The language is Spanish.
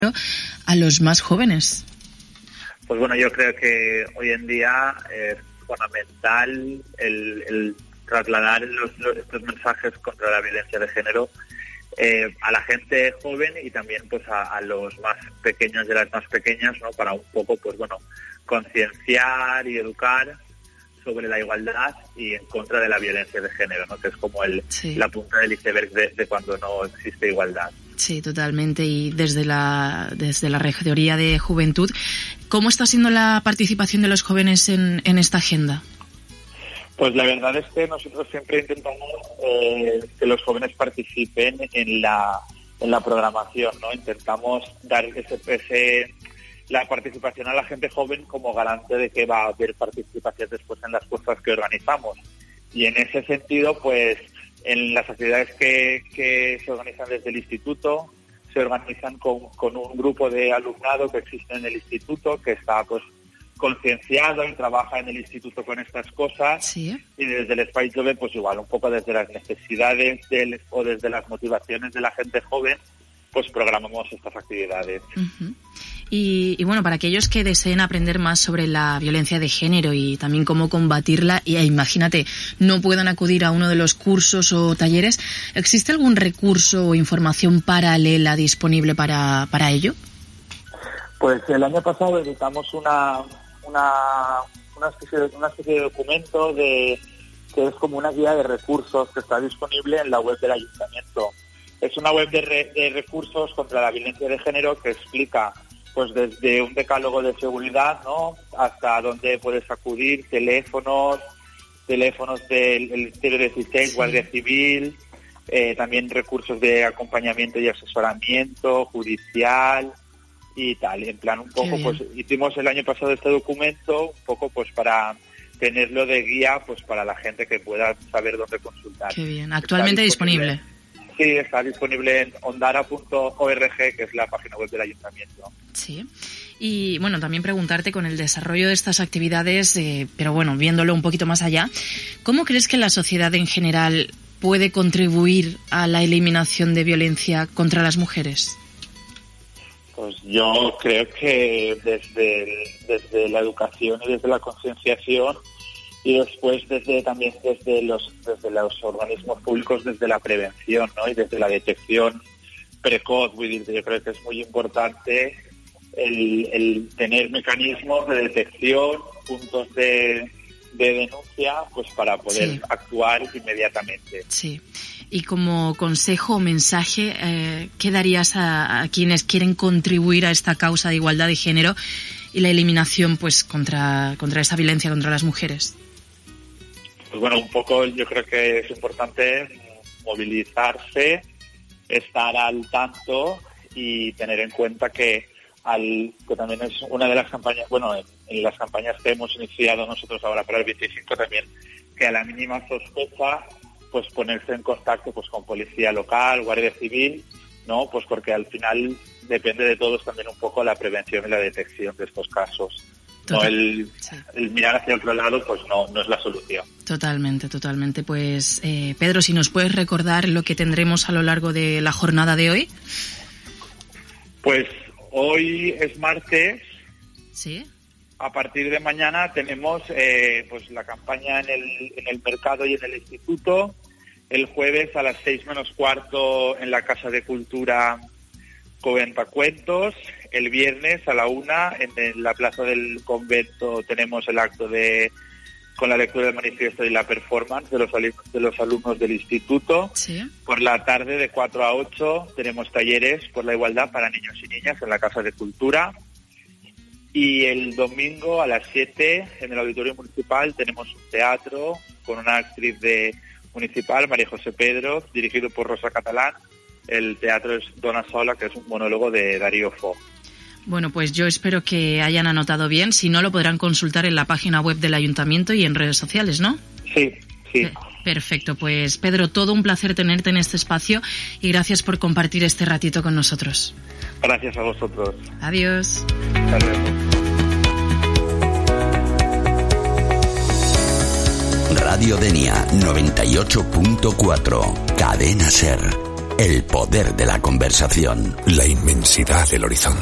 a los más jóvenes? Pues bueno, yo creo que hoy en día es fundamental el trasladar estos mensajes contra la violencia de género a la gente joven y también pues a los más pequeños y a las más pequeñas, ¿no? Para un poco pues bueno, concienciar y educar sobre la igualdad y en contra de la violencia de género, ¿no? Que es como la punta del iceberg de cuando no existe igualdad. Sí, totalmente. Y desde la Regidoría de Juventud, ¿cómo está siendo la participación de los jóvenes en esta agenda? Pues la verdad es que nosotros siempre intentamos que los jóvenes participen en la programación, ¿no? Intentamos dar la participación a la gente joven como garante de que va a haber participación después en las cosas que organizamos. Y en ese sentido, pues, en las actividades que se organizan desde el instituto, se organizan con un grupo de alumnado que existe en el instituto, que está, pues, concienciado y trabaja en el instituto con estas cosas. Sí. Y desde el Espai Jove, pues igual, un poco desde las necesidades o desde las motivaciones de la gente joven, pues programamos estas actividades. Uh-huh. Y bueno, para aquellos que deseen aprender más sobre la violencia de género y también cómo combatirla, y imagínate, no puedan acudir a uno de los cursos o talleres, ¿existe algún recurso o información paralela disponible para ello? Pues el año pasado editamos una especie de documento que es como una guía de recursos que está disponible en la web del ayuntamiento. Es una web de recursos contra la violencia de género que explica pues desde un decálogo de seguridad, ¿no?, hasta dónde puedes acudir, teléfonos del 016, Guardia Civil, también recursos de acompañamiento y asesoramiento judicial y tal. En plan, un poco, pues hicimos el año pasado este documento un poco pues para tenerlo de guía pues para la gente que pueda saber dónde consultar. Qué bien. ¿Actualmente disponible? Sí, está disponible en ondara.org, que es la página web del ayuntamiento. Sí. Y bueno, también preguntarte con el desarrollo de estas actividades, pero bueno, viéndolo un poquito más allá, ¿cómo crees que la sociedad en general puede contribuir a la eliminación de violencia contra las mujeres? Pues yo creo que desde la educación y desde la concienciación, y después desde los organismos públicos, desde la prevención, ¿no?, y desde la detección precoz. Yo creo que es muy importante el tener mecanismos de detección, puntos de denuncia, pues para poder actuar inmediatamente. Sí. Y como consejo o mensaje, ¿qué darías a quienes quieren contribuir a esta causa de igualdad de género y la eliminación pues contra esa violencia contra las mujeres? Pues bueno, un poco yo creo que es importante movilizarse, estar al tanto y tener en cuenta que también es una de las campañas, bueno, en las campañas que hemos iniciado nosotros ahora para el 25 también, que a la mínima sospecha pues ponerse en contacto pues con policía local, guardia civil, ¿no? Pues porque al final depende de todos también un poco la prevención y la detección de estos casos. No, el mirar hacia otro lado pues no es la solución. Totalmente. Pues Pedro, si nos puedes recordar lo que tendremos a lo largo de la jornada de hoy. Pues hoy es martes. Sí. A partir de mañana tenemos pues la campaña en el mercado y en el instituto. El jueves a las 6:45 en la Casa de Cultura Cuentacuentos. El viernes a la 1 en la Plaza del Convento tenemos el acto con la lectura del manifiesto y la performance de los alumnos del instituto. Sí. Por la tarde de 4 a 8 tenemos talleres por la igualdad para niños y niñas en la Casa de Cultura. Y el domingo a las 7 en el Auditorio Municipal tenemos un teatro con una actriz municipal, María José Pedro, dirigido por Rosa Catalán. El teatro es Dona Sola, que es un monólogo de Darío Fo. Bueno, pues yo espero que hayan anotado bien. Si no, lo podrán consultar en la página web del Ayuntamiento y en redes sociales, ¿no? Sí. Perfecto. Pues Pedro, todo un placer tenerte en este espacio y gracias por compartir este ratito con nosotros. Gracias a vosotros. Adiós. Hasta luego. Radio Denia 98.4, Cadena Ser. El poder de la conversación. La inmensidad del horizonte.